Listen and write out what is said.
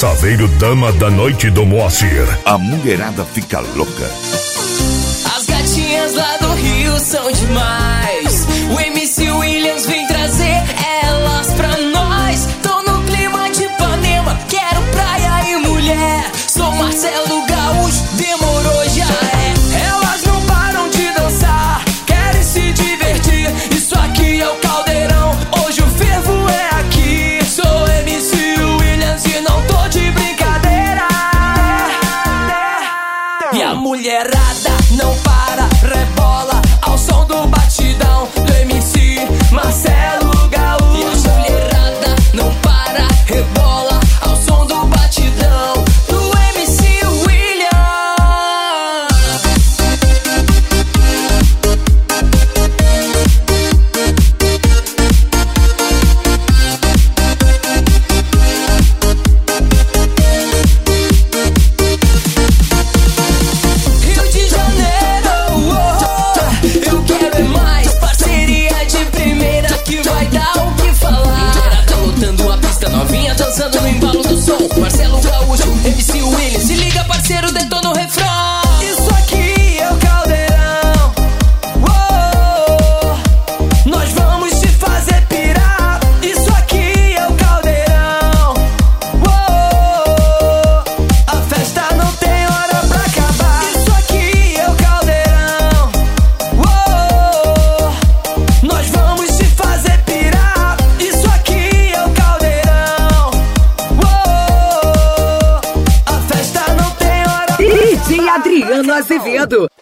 Saveiro, dama da noite do Moacir. A mulherada fica louca. As gatinhas lá do Rio são demais. O MC Williams vem trazer elas pra nós. Tô no clima de Ipanema, quero praia e mulher. Sou Marcelo Gaúcho, demorou, já é. Elas não param de dançar, querem se divertir. Isso aqui é o Caldeirão, hoje o fervo é aqui. Sou MC Williams e não tô de brincadeira. E a mulherada não para, rebola ao som do batidão do MC Marcelo Gaúcho. E a mulherada não para, rebola ao som do batidão do MC Williams. Rio de Janeiro, eu quero é mais parceria de primeira que vai dar o que falar. Mulherada lotando a pista, novinha dançando no embalo do som. Marcelo Gaúcho, MC Williams, se liga parceiro, detona o refrão. Isso aqui é o Caldeirão, nós vamos te fazer pirar. Isso aqui é o Caldeirão, a festa não tem hora pra acabar. Isso aqui é o Caldeirão, nós vamos te fazer pirar. Isso aqui é o Caldeirão, a festa não tem hora pra DJ Adriano Azevedo.